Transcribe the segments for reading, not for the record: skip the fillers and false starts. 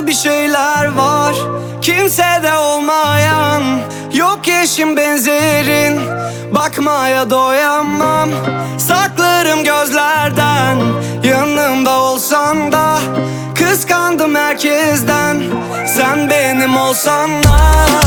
bir şeyler var kimsede olmayan. Yok eşin benzerin, bakmaya doyamam. Saklarım gözlerden, yanımda olsan da. Kıskandım herkesten, sen benim olsan da.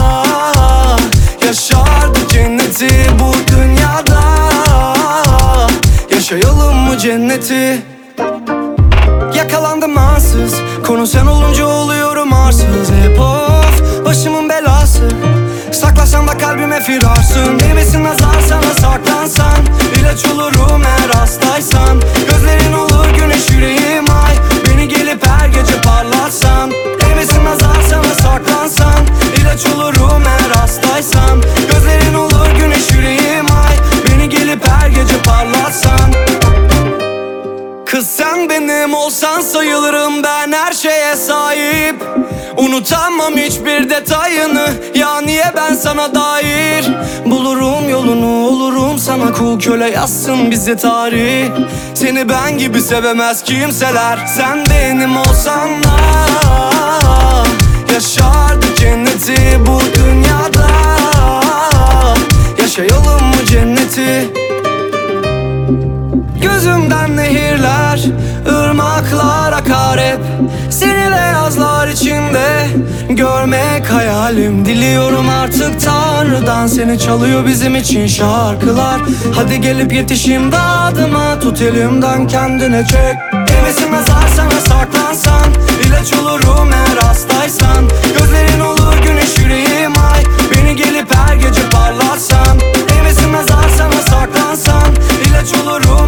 Yaşardık cenneti bu dünyada. Yaşayalım mı cenneti? Yakalandım ansız, konu sen olunca oluyorum arsız. Hep of, başımın belası. Saklasan da kalbime firarsın. Değmesin nazar sana saklansan. İlaç olurum eğer hastaysan. Gözlerin olur güneş yüreğim ay. Beni gelip her gece parlatsan. Değmesin nazar sana saklansan. İlaç olurum eğer hastaysan. Gözlerin olur güneş yüreğim ay. Beni gelip her gece parlatsan. Kız sen benim olsan sayılırım ben her şeye sahip. Unutamam hiçbir detayını, ya niye ben sana dair. Bulurum yolunu, olurum sana kul köle, yazsın bize tarih. Seni ben gibi sevemez kimseler. Sen benim olsan da yaşardık cenneti bu dünyada. Yaşayalım mı cenneti? Gözümden nehirler, ırmaklar akar hep. Seni beyazlar içinde görmek hayalim. Diliyorum artık Tanrı'dan, seni çalıyor bizim için şarkılar. Hadi gelip yetiş imdadıma, tut elimden kendine çek. Değmesin nazar sana saklansan. İlaç olurum eğer hastaysan. Gözlerin olur güneş yüreğim ay. Beni gelip her gece parlatsan. Değmesin nazar sana saklansan. İlaç olurum